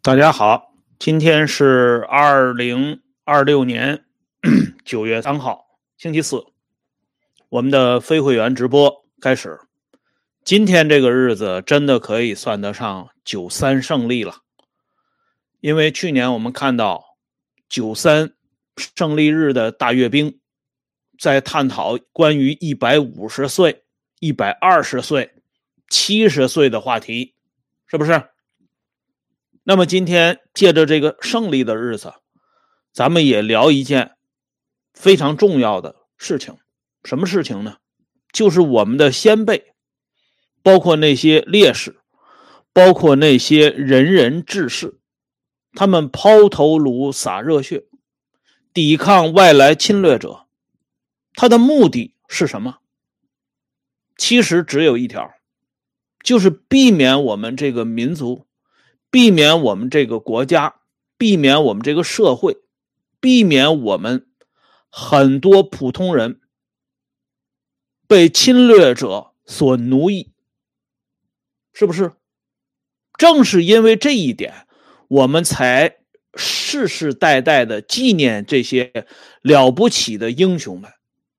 大家好，今天是2026年9月3号，星期四。我们的非会员直播开始。今天这个日子真的可以算得上93胜利了，因为去年我们看到93胜利日的大阅兵在探讨关于150岁、120岁、70岁的话题，是不是？那么今天借着这个胜利的日子，咱们也聊一件非常重要的事情。什么事情呢？就是我们的先辈，包括那些烈士，包括那些仁人志士，他们抛头颅洒热血，抵抗外来侵略者，他的目的是什么？其实只有一条，就是避免我们这个民族，避免我们这个国家，避免我们这个社会，避免我们很多普通人被侵略者所奴役，是不是？正是因为这一点，我们才世世代代的纪念这些了不起的英雄们。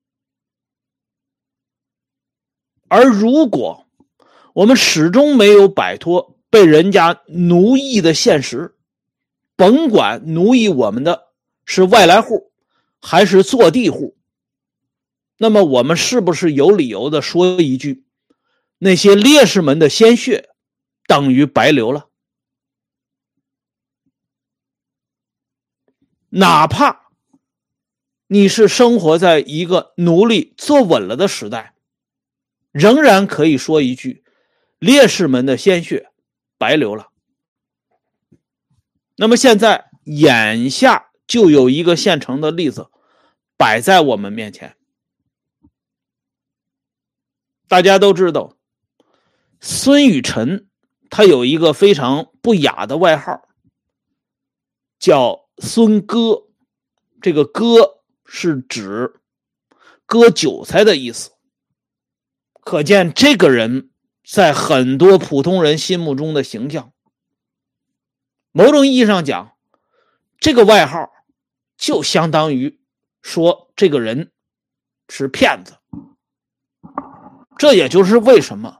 而如果我们始终没有摆脱被人家奴役的现实，甭管奴役我们的是外来户还是坐地户，那么我们是不是有理由的说一句，那些烈士们的鲜血等于白流了？哪怕你是生活在一个奴隶坐稳了的时代，仍然可以说一句，烈士们的鲜血白流了。那么现在眼下就有一个现成的例子摆在我们面前。大家都知道，孙雨辰他有一个非常不雅的外号，叫孙割。这个割是指割韭菜的意思。可见这个人在很多普通人心目中的形象，某种意义上讲，这个外号就相当于说这个人是骗子。这也就是为什么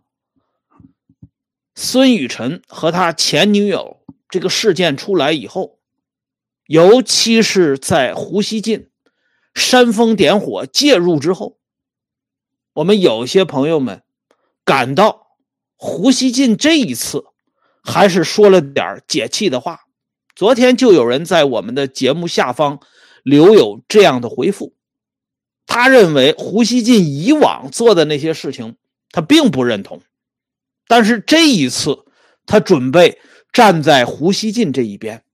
孙雨辰和他前女友这个事件出来以后，尤其是在胡锡进煽风点火介入之后，我们有些朋友们感到胡锡进这一次还是说了点解气的话。昨天就有人在我们的节目下方留有这样的回复，他认为胡锡进以往做的那些事情他并不认同，但是这一次他准备站在胡锡进这一边。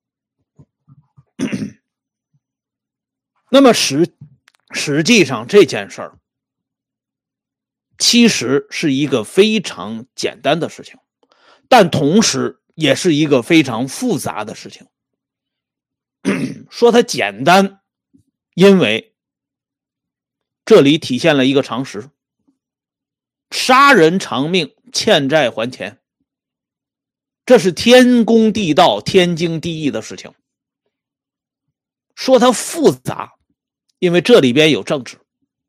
那么实际上这件事儿其实是一个非常简单的事情，但同时也是一个非常复杂的事情。说它简单，因为这里体现了一个常识，杀人偿命，欠债还钱，这是天公地道、天经地义的事情。说它复杂，因为这里边有政治。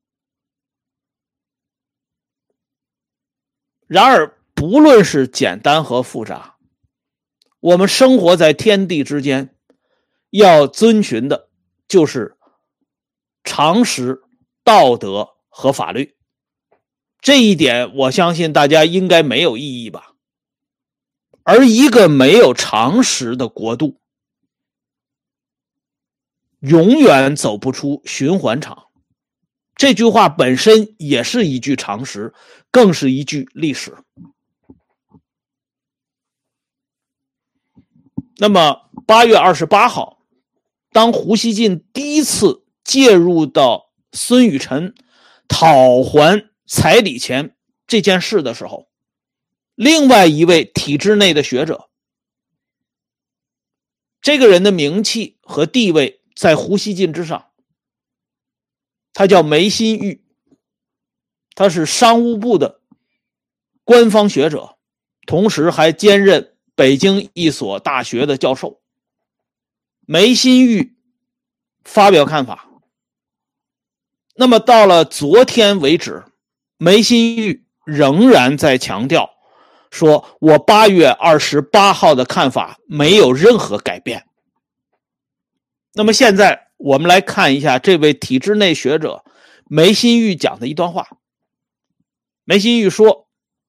然而不论是简单和复杂，我们生活在天地之间，要遵循的就是常识、道德和法律。这一点我相信大家应该没有异议吧。而一个没有常识的国度，永远走不出循环场。这句话本身也是一句常识，更是一句历史。那么8月28号，当胡锡进第一次介入到孙雨辰讨还彩礼钱这件事的时候，另外一位体制内的学者，这个人的名气和地位在胡锡进之上，他叫梅新玉，他是商务部的官方学者，同时还兼任北京一所大学的教授。梅新玉发表看法。那么到了昨天为止，梅新玉仍然在强调说，我8月28号的看法没有任何改变。那么现在我们来看一下这位体制内学者梅新玉讲的一段话。梅新玉说，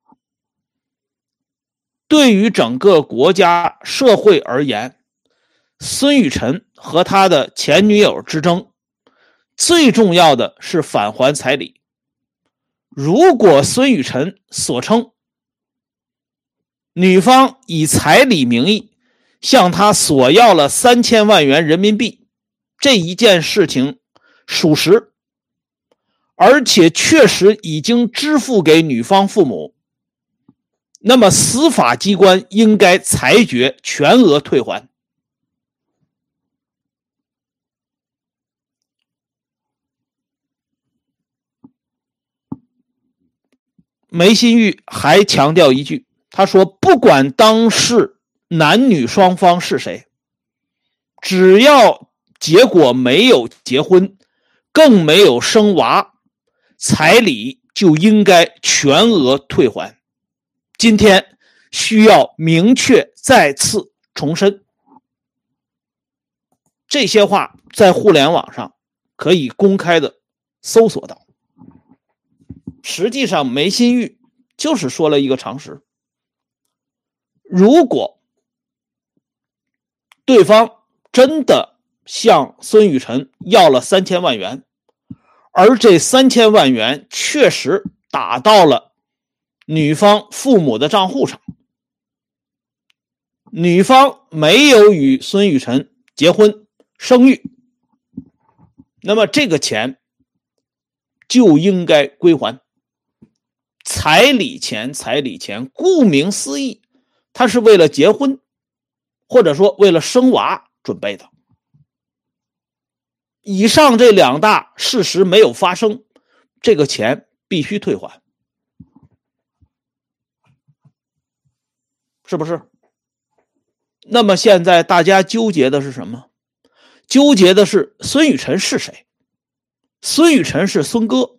对于整个国家社会而言，孙雨晨和他的前女友之争，最重要的是返还彩礼。如果孙雨晨所称女方以彩礼名义向他索要了3000万元人民币，这一件事情属实，而且确实已经支付给女方父母，那么司法机关应该裁决全额退还。梅新玉还强调一句，他说，不管当事男女双方是谁，只要结果没有结婚，更没有生娃，彩礼就应该全额退还。今天需要明确再次重申。这些话在互联网上可以公开的搜索到。实际上梅新玉就是说了一个常识，如果对方真的向孙雨晨要了3000万元，而这3000万元确实打到了女方父母的账户上，女方没有与孙雨晨结婚生育，那么这个钱就应该归还。彩礼钱，顾名思义，它是为了结婚，或者说为了生娃准备的。以上这2大事实没有发生，这个钱必须退还，是不是？那么现在大家纠结的是什么？纠结的是孙雨晨是谁？孙雨晨是孙哥。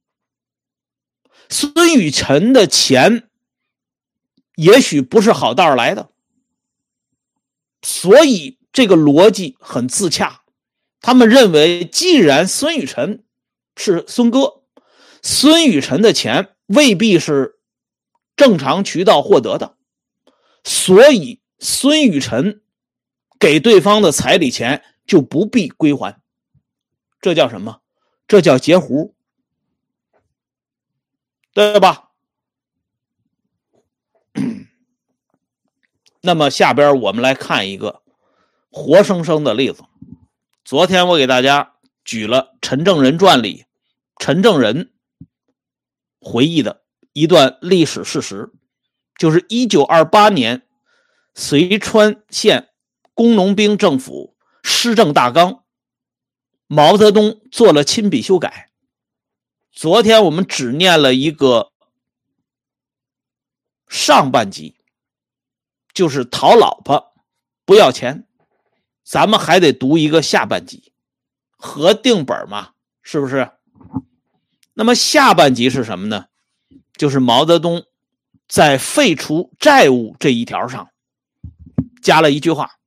孙雨晨的钱也许不是好道来的，所以这个逻辑很自洽。他们认为，既然孙雨晨是孙哥，孙雨晨的钱未必是正常渠道获得的，所以孙雨晨给对方的彩礼钱就不必归还。这叫什么？这叫截胡，对吧？那么下边我们来看一个活生生的例子。昨天我给大家举了《陈正人传》里陈正人回忆的一段历史事实，就是1928年遂川县工农兵政府施政大纲，毛泽东做了亲笔修改。昨天我们只念了一个上半集，就是讨老婆不要钱，咱们还得读一个下半集，合订本嘛，是不是？那么下半集是什么呢？就是毛泽东在废除债务这一条上加了一句话，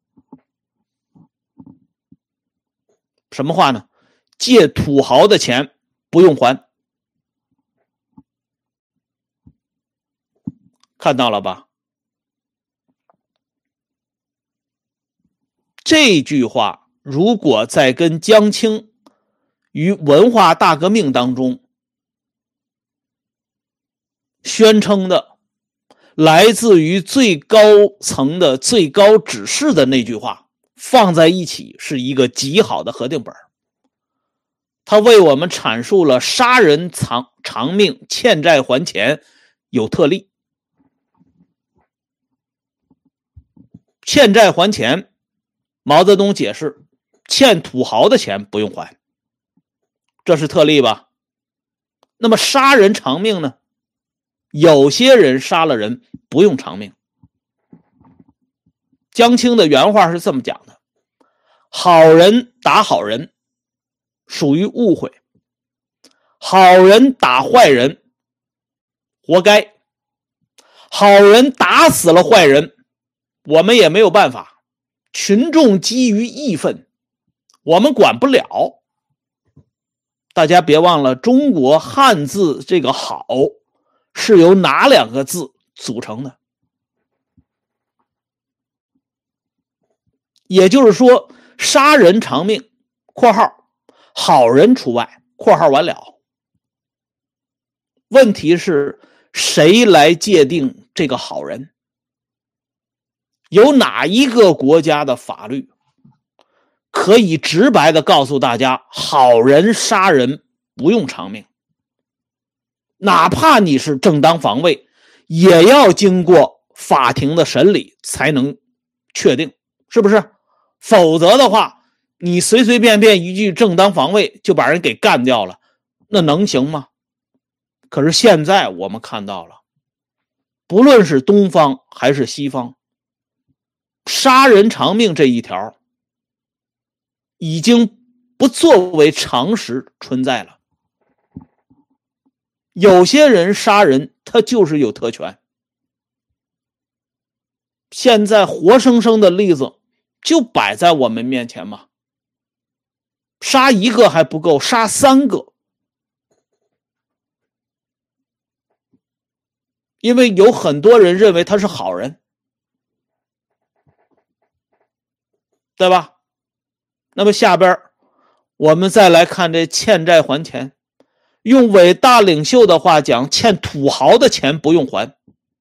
什么话呢？借土豪的钱不用还。看到了吧？这句话如果在跟江青于文化大革命当中宣称的来自于最高层的最高指示的那句话放在一起，是一个极好的核定本。他为我们阐述了杀人偿命，欠债还钱有特例。欠债还钱，毛泽东解释，欠土豪的钱不用还，这是特例吧？那么杀人偿命呢？有些人杀了人不用偿命。 江青的原话是这么讲的：好人打好人属于误会，好人打坏人活该，好人打死了坏人我们也没有办法，群众基于义愤我们管不了。大家别忘了，中国汉字这个好是由哪两个字组成的？也就是说，杀人偿命（括号好人除外）（括号完了）。问题是谁来界定这个好人？有哪一个国家的法律可以直白的告诉大家，好人杀人不用偿命？哪怕你是正当防卫，也要经过法庭的审理才能确定，是不是？否则的话，你随随便便一句正当防卫就把人给干掉了，那能行吗？可是现在我们看到了，不论是东方还是西方，杀人偿命这一条已经不作为常识存在了。有些人杀人他就是有特权，现在活生生的例子就摆在我们面前嘛，杀一个还不够，杀3个。因为有很多人认为他是好人，对吧？那么下边我们再来看这欠债还钱，用伟大领袖的话讲，欠土豪的钱不用还。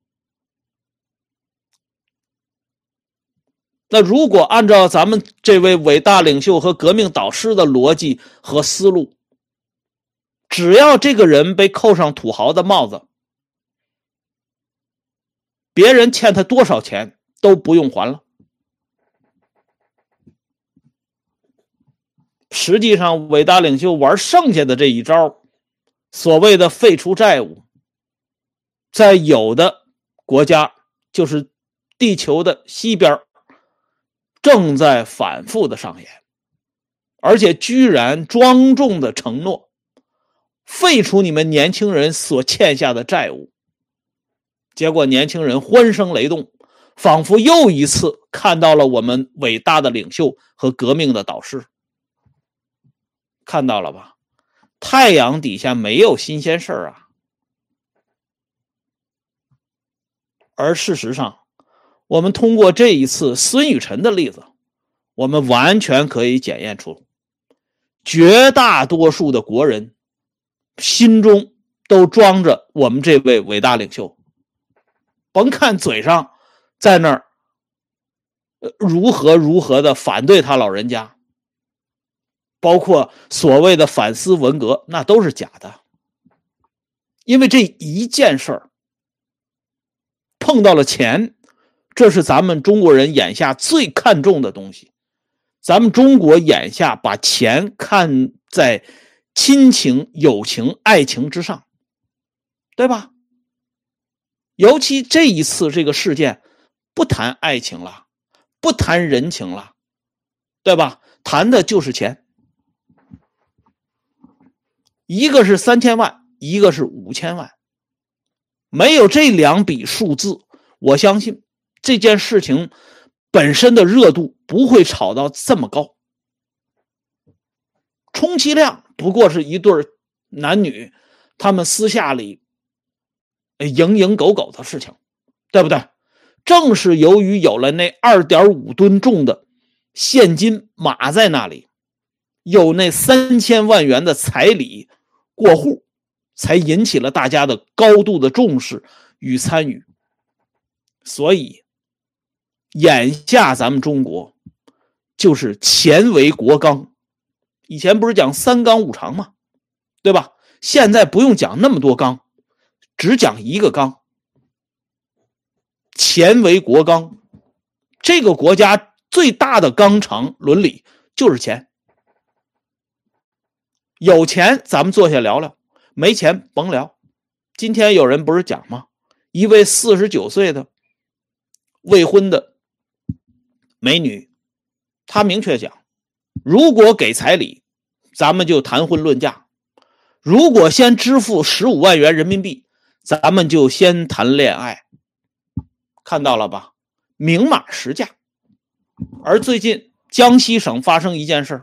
那如果按照咱们这位伟大领袖和革命导师的逻辑和思路，只要这个人被扣上土豪的帽子，别人欠他多少钱都不用还了。实际上伟大领袖玩剩下的这一招，所谓的废除债务，在有的国家，就是地球的西边，正在反复的上演，而且居然庄重的承诺废除你们年轻人所欠下的债务。结果年轻人欢声雷动，仿佛又一次看到了我们伟大的领袖和革命的导师。看到了吧？太阳底下没有新鲜事啊。而事实上，我们通过这一次孙雨辰的例子，我们完全可以检验出，绝大多数的国人心中都装着我们这位伟大领袖，甭看嘴上在那儿如何的反对他老人家，包括所谓的反思文革，那都是假的。因为这一件事儿碰到了钱，这是咱们中国人眼下最看重的东西。咱们中国眼下把钱看在亲情、友情、爱情之上，对吧？尤其这一次这个事件，不谈爱情了，不谈人情了，对吧？谈的就是钱。一个是3000万，一个是5000万。没有这2笔数字，我相信这件事情本身的热度不会炒到这么高。充其量不过是一对男女他们私下里蝇狗的事情，对不对？正是由于有了那2.5吨重的现金码在那里，有那3000万元的彩礼过户，才引起了大家的高度的重视与参与。所以眼下咱们中国就是钱为国纲，以前不是讲3纲5常吗？对吧？现在不用讲那么多纲，只讲一个纲，钱为国纲。这个国家最大的纲常伦理就是钱。有钱咱们坐下聊聊，没钱甭聊。今天有人不是讲吗？一位49岁的未婚的美女，他明确讲，如果给彩礼，咱们就谈婚论嫁；如果先支付15万元人民币，咱们就先谈恋爱。看到了吧？明码实价。而最近江西省发生一件事，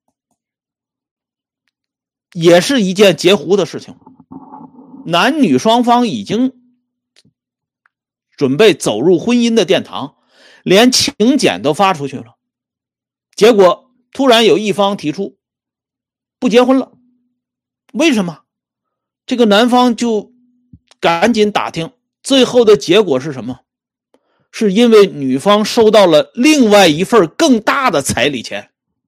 也是一件截胡的事情。男女双方已经准备走入婚姻的殿堂，连请柬都发出去了，结果突然有一方提出不结婚了。为什么？这个男方就赶紧打听，最后的结果是什么？是因为女方收到了另外一份更大的彩礼钱，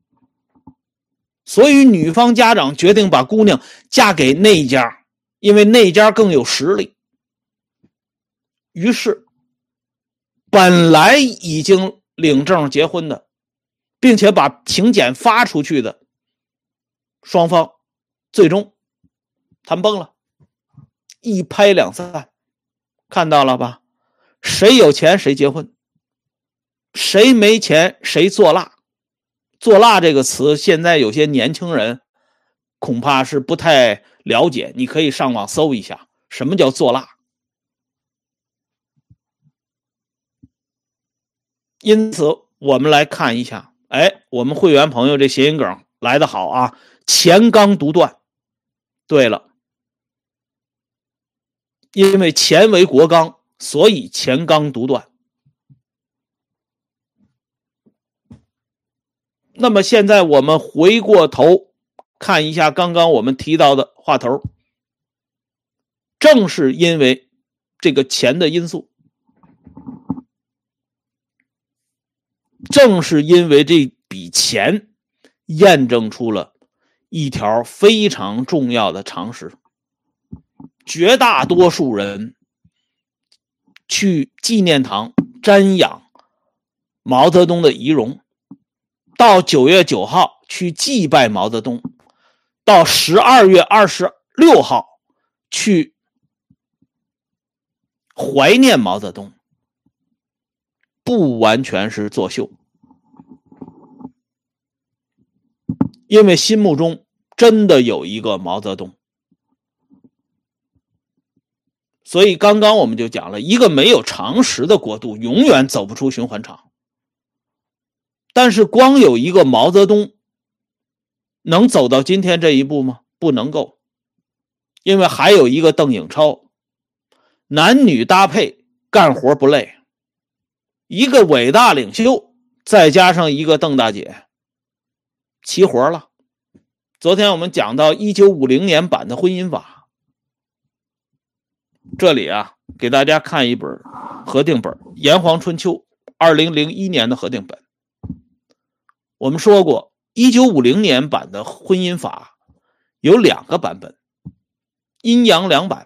所以女方家长决定把姑娘嫁给那一家，因为那一家更有实力。于是本来已经领证结婚的，并且把请柬发出去的双方，最终谈崩了，一拍两散。看到了吧？谁有钱谁结婚，谁没钱谁做蜡。做蜡这个词现在有些年轻人恐怕是不太了解，你可以上网搜一下什么叫做蜡。因此我们来看一下，我们会员朋友这谐音梗来得好啊，钱刚独断。对了，因为钱为国纲，所以钱刚独断。那么现在我们回过头看一下刚刚我们提到的话头，正是因为这个钱的因素，正是因为这笔钱验证出了一条非常重要的常识。绝大多数人去纪念堂瞻仰毛泽东的遗容，到9月9号去祭拜毛泽东，到12月26号去怀念毛泽东，不完全是作秀，因为心目中真的有一个毛泽东。所以刚刚我们就讲了，一个没有常识的国度永远走不出循环场。但是光有一个毛泽东能走到今天这一步吗？不能够。因为还有一个邓颖超，男女搭配，干活不累，一个伟大领袖再加上一个邓大姐，齐活了。昨天我们讲到1950年版的婚姻法，这里给大家看一本核定本，炎黄春秋2001年的核定本。我们说过1950年版的婚姻法有2个版本，阴阳两版。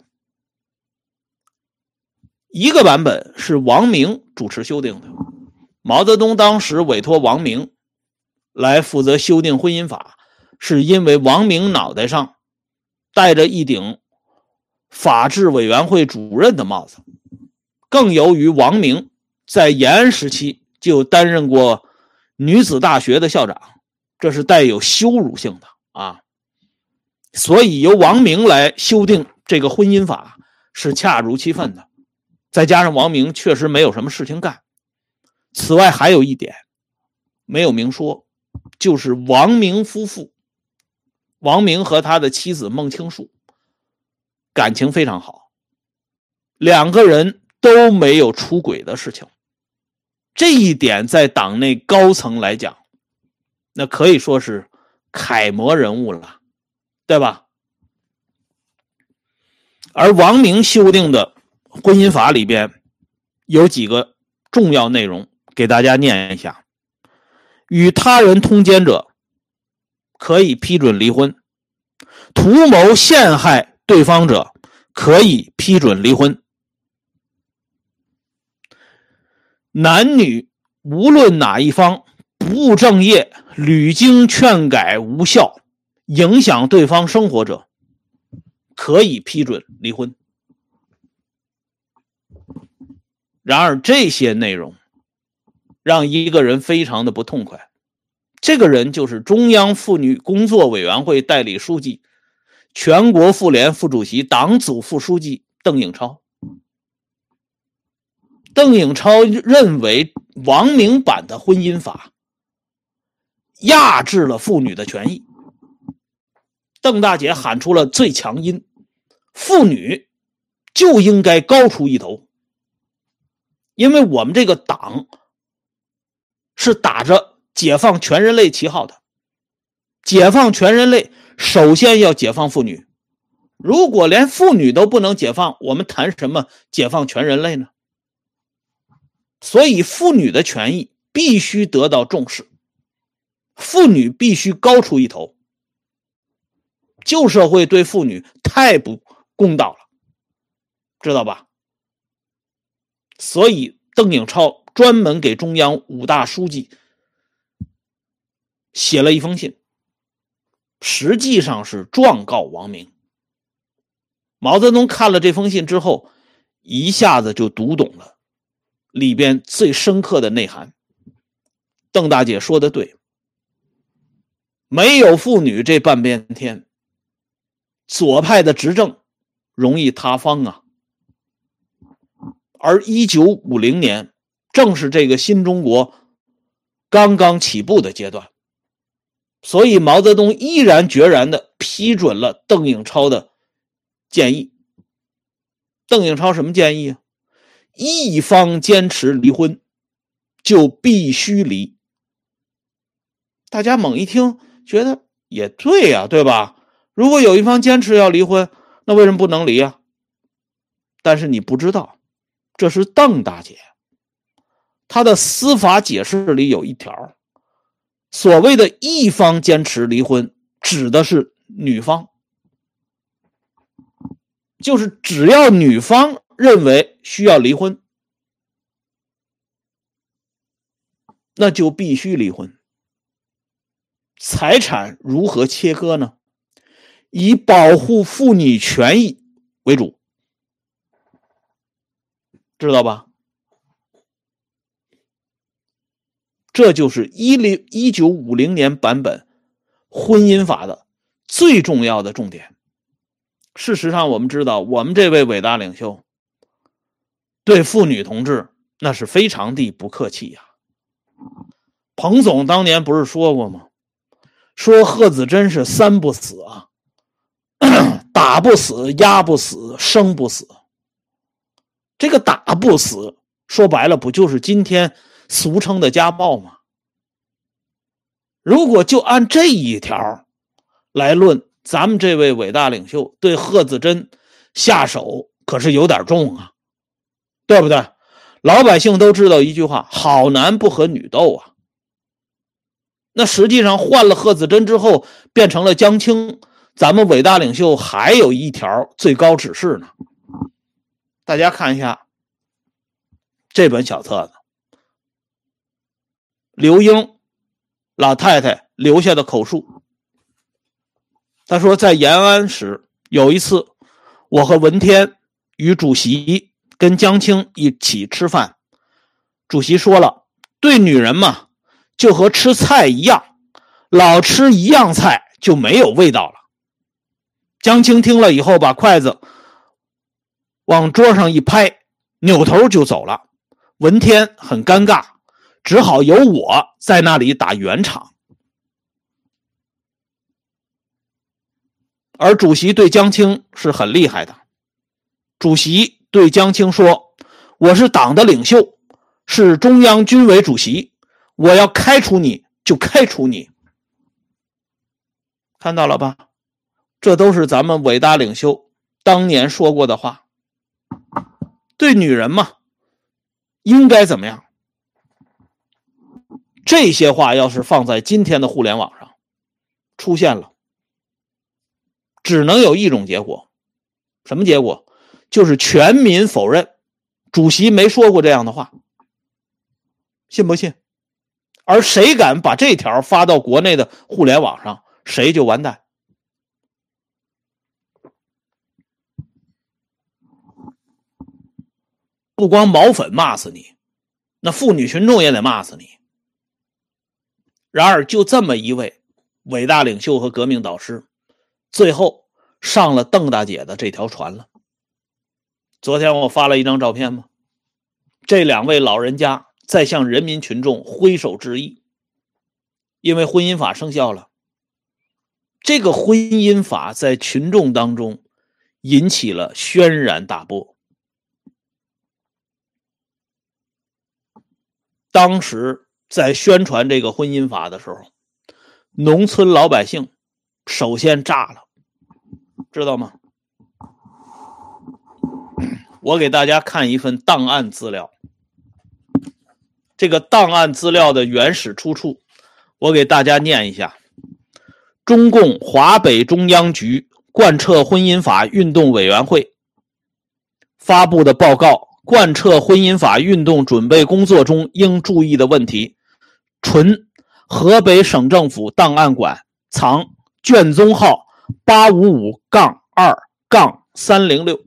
一个版本是王明主持修订的，毛泽东当时委托王明来负责修订婚姻法，是因为王明脑袋上戴着一顶法制委员会主任的帽子，更由于王明在延安时期就担任过女子大学的校长，这是带有羞辱性的所以由王明来修订这个婚姻法是恰如其分的。再加上王明确实没有什么事情干。此外还有一点没有明说，就是王明夫妇，王明和他的妻子孟青树感情非常好，2个人都没有出轨的事情。这一点在党内高层来讲，那可以说是楷模人物了，对吧？而王明修订的婚姻法里边有几个重要内容，给大家念一下。与他人通奸者可以批准离婚，图谋陷害对方者可以批准离婚，男女无论哪一方不务正业，屡经劝改无效，影响对方生活者可以批准离婚。然而这些内容让一个人非常的不痛快。这个人就是中央妇女工作委员会代理书记、全国妇联副主席、党组副书记邓颖超。邓颖超认为王明版的婚姻法压制了妇女的权益。邓大姐喊出了最强音，妇女就应该高出一头。因为我们这个党是打着解放全人类旗号的，解放全人类首先要解放妇女。如果连妇女都不能解放，我们谈什么解放全人类呢？所以妇女的权益必须得到重视，妇女必须高出一头。旧社会对妇女太不公道了，知道吧？所以邓颖超专门给中央5大书记写了一封信，实际上是状告王明。毛泽东看了这封信之后，一下子就读懂了里边最深刻的内涵。邓大姐说的对，没有妇女这半边天，左派的执政容易塌方啊。而1950年正是这个新中国刚刚起步的阶段，所以毛泽东毅然决然地批准了邓颖超的建议。邓颖超什么建议啊？一方坚持离婚，就必须离。大家猛一听，觉得也对呀，对吧？如果有一方坚持要离婚，那为什么不能离啊？但是你不知道，这是邓大姐她的司法解释里有一条，所谓的一方坚持离婚，指的是女方，就是只要女方认为需要离婚，那就必须离婚。财产如何切割呢？以保护妇女权益为主，知道吧？这就是1950年版本婚姻法的最重要的重点。事实上我们知道，我们这位伟大领袖对妇女同志那是非常的不客气呀。彭总当年不是说过吗？说贺子珍是3不死啊，打不死，压不死，生不死。这个打不死说白了不就是今天俗称的家暴吗？如果就按这一条来论，咱们这位伟大领袖对贺子珍下手可是有点重啊，对不对？老百姓都知道一句话，好男不和女斗啊。那实际上换了贺子珍之后变成了江青，咱们伟大领袖还有一条最高指示呢。大家看一下这本小册子，刘英老太太留下的口述。她说，在延安时有一次，我和文天与主席跟江青一起吃饭，主席说了，对女人嘛，就和吃菜一样，老吃一样菜就没有味道了。江青听了以后，把筷子往桌上一拍，扭头就走了。文天很尴尬，只好由我在那里打圆场。而主席对江青是很厉害的，主席对江青说，我是党的领袖，是中央军委主席，我要开除你就开除你。看到了吧？这都是咱们伟大领袖当年说过的话。对女人嘛，应该怎么样？这些话要是放在今天的互联网上出现了，只能有一种结果。什么结果？就是全民否认主席没说过这样的话。信不信？而谁敢把这条发到国内的互联网上，谁就完蛋。不光毛粉骂死你， 那妇女群众也得骂死你。然而就这么一位伟大领袖和革命导师，最后上了邓大姐的这条船了。昨天我发了一张照片嘛，这两位老人家在向人民群众挥手致意，因为婚姻法生效了。这个婚姻法在群众当中引起了轩然大波。当时在宣传这个婚姻法的时候，农村老百姓首先炸了，知道吗？我给大家看一份档案资料，这个档案资料的原始出处我给大家念一下。中共华北中央局贯彻婚姻法运动委员会发布的报告，贯彻婚姻法运动准备工作中应注意的问题，纯河北省政府档案馆藏卷宗号855-2-306。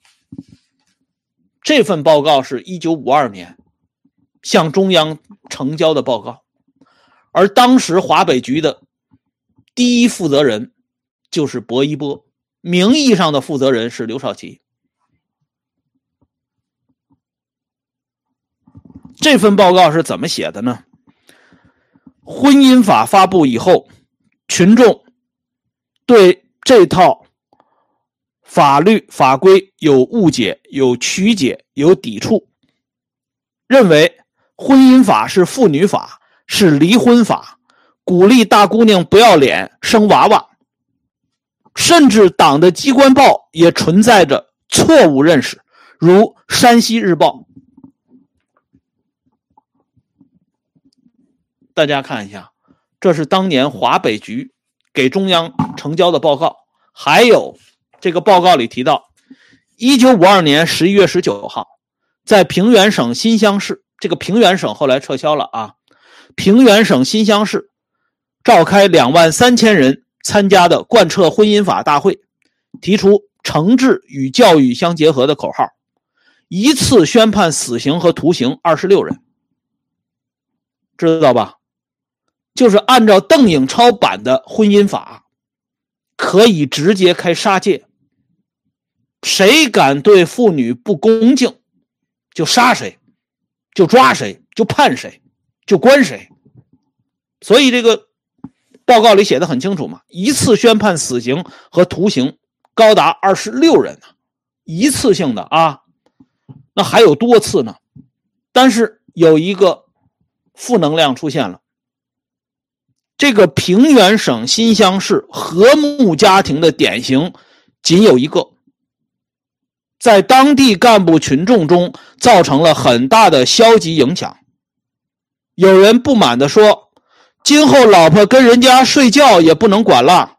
这份报告是1952年向中央呈交的报告，而当时华北局的第一负责人就是薄一波，名义上的负责人是刘少奇。这份报告是怎么写的呢？婚姻法发布以后，群众对这套法律法规有误解、有曲解、有抵触，认为婚姻法是妇女法，是离婚法，鼓励大姑娘不要脸生娃娃，甚至党的机关报也存在着错误认识，如山西日报。大家看一下，这是当年华北局给中央呈交的报告。还有这个报告里提到1952年11月19号在平原省新乡市，这个平原省后来撤销了啊，平原省新乡市召开23000人参加的贯彻婚姻法大会，提出惩治与教育相结合的口号，一次宣判死刑和徒刑26人。知道吧？就是按照邓颖超版的婚姻法，可以直接开杀戒，谁敢对妇女不恭敬，就杀谁，就抓谁，就判谁，就关谁。所以这个报告里写的很清楚嘛，一次宣判死刑和徒刑高达26人，一次性的啊，那还有多次呢。但是有一个负能量出现了，这个平原省新乡市和睦家庭的典型仅有一个，在当地干部群众中造成了很大的消极影响。有人不满地说，今后老婆跟人家睡觉也不能管了。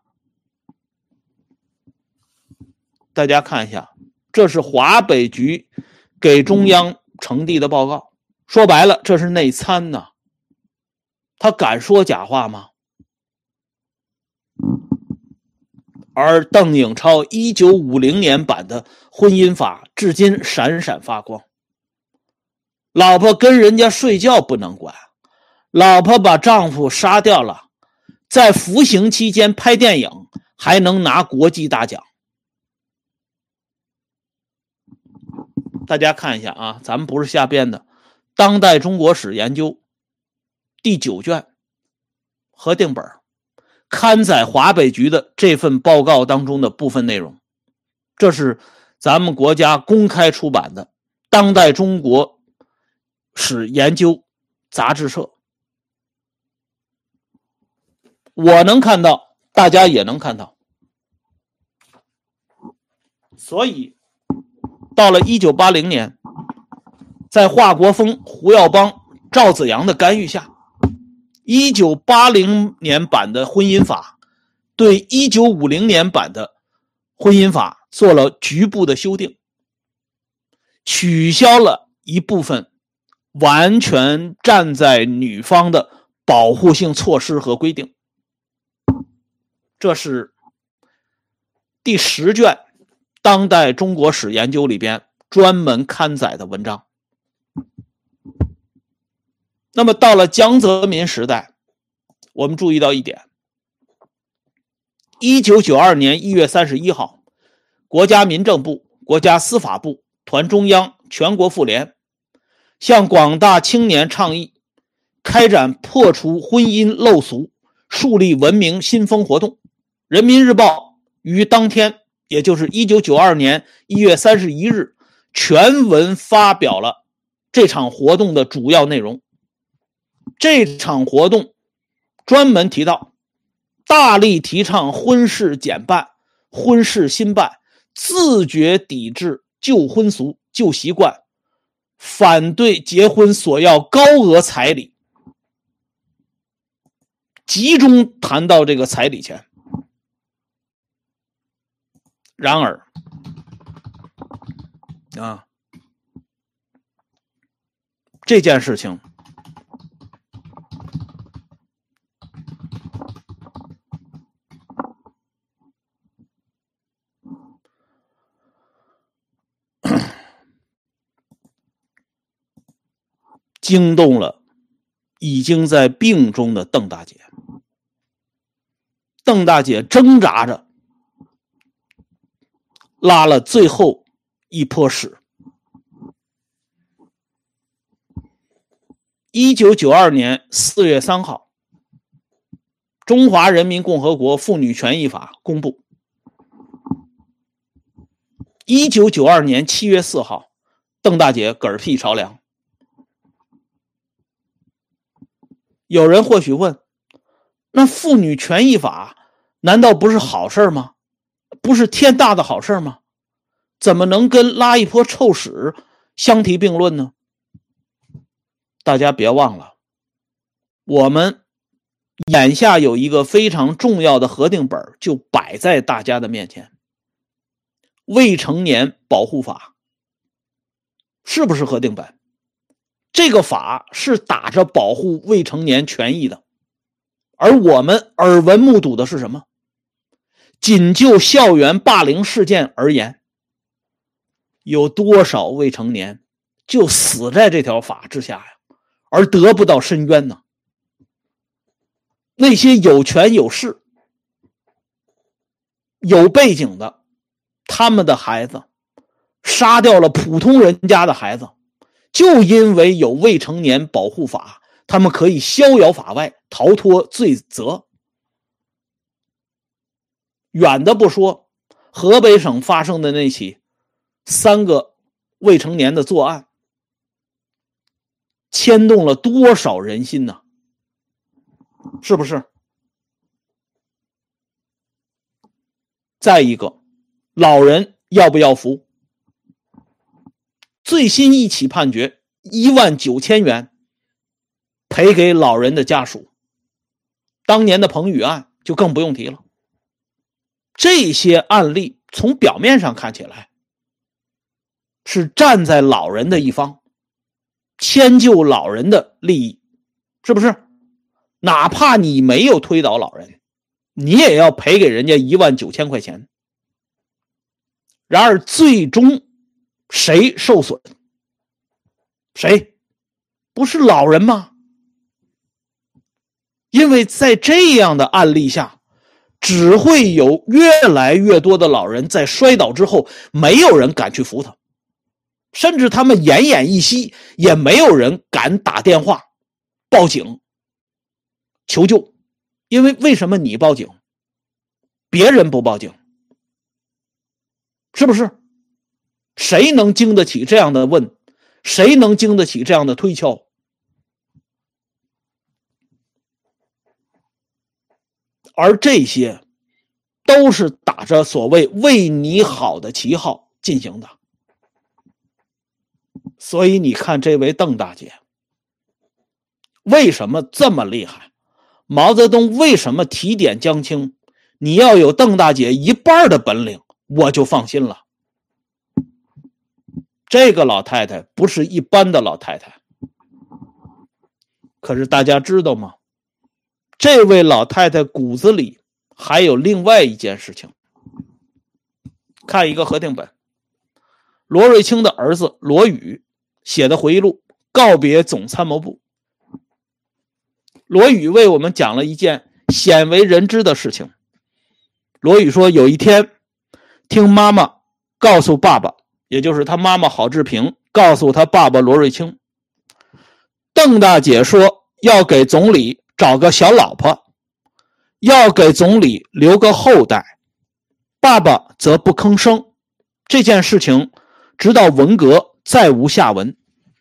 大家看一下，这是华北局给中央呈递的报告，说白了这是内参呢，他敢说假话吗？而邓颖超1950年版的婚姻法至今闪闪发光。老婆跟人家睡觉不能管，老婆把丈夫杀掉了，在服刑期间拍电影还能拿国际大奖。大家看一下啊，咱们不是瞎编的，当代中国史研究第9卷核定本刊载华北局的这份报告当中的部分内容，这是咱们国家公开出版的当代中国史研究杂志社。我能看到，大家也能看到。所以到了1980年，在华国锋、胡耀邦、赵子阳的干预下，1980年版的婚姻法对1950年版的婚姻法做了局部的修订，取消了一部分完全站在女方的保护性措施和规定。这是第10卷当代中国史研究里边专门刊载的文章。 那么到了江泽民时代，我们注意到一点，1992年1月31号，国家民政部、国家司法部、团中央、全国妇联向广大青年倡议开展破除婚姻陋俗、树立文明新风活动。人民日报于当天，也就是1992年1月31日，全文发表了这场活动的主要内容。这场活动专门提到，大力提倡婚事简办、婚事新办，自觉抵制旧婚俗、旧习惯，反对结婚索要高额彩礼，集中谈到这个彩礼钱。然而这件事情惊动了已经在病中的邓大姐。邓大姐挣扎着拉了最后一泼屎。1992年4月3号，中华人民共和国妇女权益法公布。1992年7月4号，邓大姐嗝屁着凉。有人或许问，那妇女权益法难道不是好事吗？不是天大的好事吗？怎么能跟拉一泼臭屎相提并论呢？大家别忘了，我们眼下有一个非常重要的核定本就摆在大家的面前，未成年保护法是不是核定本？这个法是打着保护未成年权益的，而我们耳闻目睹的是什么？仅就校园霸凌事件而言，有多少未成年就死在这条法之下呀，而得不到申冤呢？那些有权有势、有背景的，他们的孩子杀掉了普通人家的孩子，就因为有未成年保护法，他们可以逍遥法外，逃脱罪责。远的不说，河北省发生的那起3个未成年的作案，牵动了多少人心呢？是不是？再一个，老人要不要扶？最新一起判决19000元赔给老人的家属，当年的彭宇案就更不用提了。这些案例从表面上看起来是站在老人的一方，迁就老人的利益，是不是？哪怕你没有推倒老人，你也要赔给人家19000块钱。然而最终谁受损？谁？不是老人吗？因为在这样的案例下，只会有越来越多的老人在摔倒之后，没有人敢去扶他，甚至他们奄奄一息，也没有人敢打电话报警求救。因为为什么你报警，别人不报警？是不是？谁能经得起这样的问？谁能经得起这样的推敲？而这些都是打着所谓为你好的旗号进行的。所以你看这位邓大姐为什么这么厉害？毛泽东为什么提点江青？你要有邓大姐一半的本领，我就放心了。这个老太太不是一般的老太太。可是大家知道吗？这位老太太骨子里还有另外一件事情。看一个核定本，罗瑞卿的儿子罗宇写的回忆录《告别总参谋部》。 罗宇为我们讲了一件鲜为人知的事情。罗宇说，有一天听妈妈告诉爸爸，也就是他妈妈郝志平告诉他爸爸罗瑞卿，邓大姐说要给总理找个小老婆，要给总理留个后代，爸爸则不吭声。这件事情直到文革再无下文。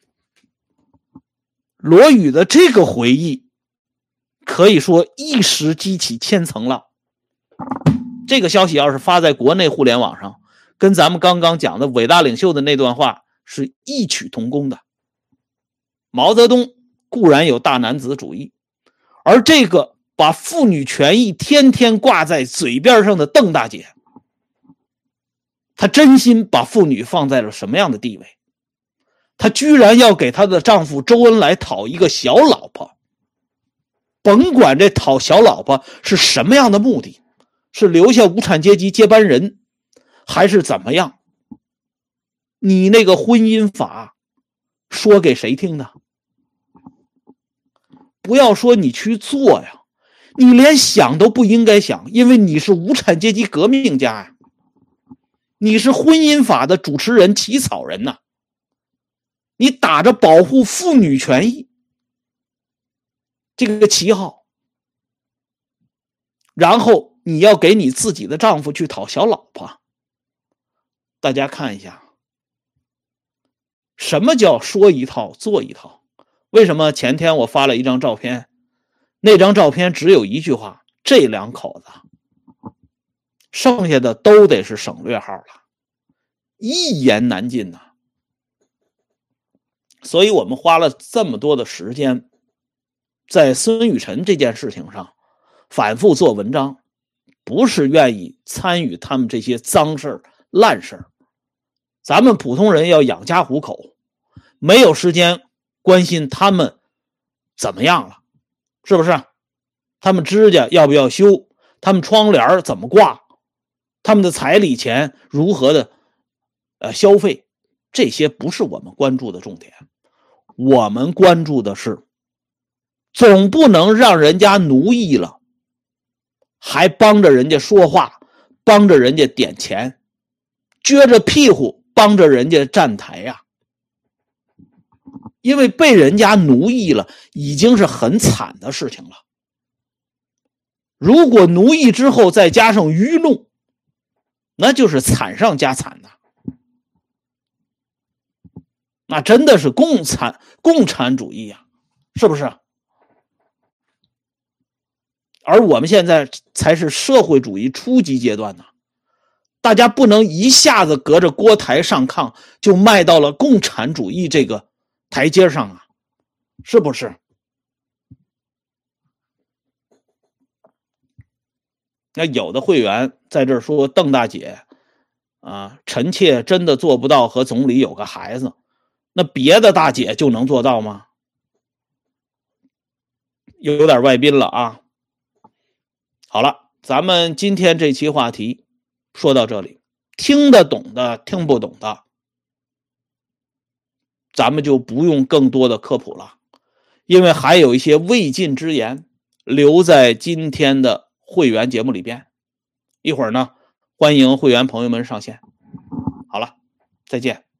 罗宇的这个回忆可以说一时激起千层浪。这个消息要是发在国内互联网上，跟咱们刚刚讲的伟大领袖的那段话是异曲同工的。毛泽东固然有大男子主义，而这个把妇女权益天天挂在嘴边上的邓大姐，她真心把妇女放在了什么样的地位？她居然要给她的丈夫周恩来讨一个小老婆，甭管这讨小老婆是什么样的目的，是留下无产阶级接班人，还是怎么样？你那个婚姻法说给谁听的？不要说你去做呀，你连想都不应该想，因为你是无产阶级革命家呀，你是婚姻法的主持人、起草人呐，你打着保护妇女权益这个旗号，然后你要给你自己的丈夫去讨小老婆。大家看一下，什么叫说一套做一套？为什么前天我发了一张照片，那张照片只有一句话，这两口子剩下的都得是省略号了，一言难尽呐。所以我们花了这么多的时间在孙雨晨这件事情上反复做文章，不是愿意参与他们这些脏事烂事，咱们普通人要养家糊口，没有时间关心他们怎么样了，是不是？他们指甲要不要修，他们窗帘怎么挂，他们的彩礼钱如何的消费，这些不是我们关注的重点。我们关注的是，总不能让人家奴役了，还帮着人家说话，帮着人家点钱，撅着屁股帮着人家站台呀。因为被人家奴役了，已经是很惨的事情了。如果奴役之后再加上愚弄，那就是惨上加惨的。那真的是共产主义呀，是不是？而我们现在才是社会主义初级阶段呢，大家不能一下子隔着锅台上炕就迈到了共产主义这个台阶上啊，是不是？那有的会员在这儿说邓大姐臣妾真的做不到和总理有个孩子，那别的大姐就能做到吗？有点外宾了啊。好了，咱们今天这期话题说到这里，听得懂的听不懂的咱们就不用更多的科普了，因为还有一些未尽之言留在今天的会员节目里边。一会儿呢，欢迎会员朋友们上线。好了，再见。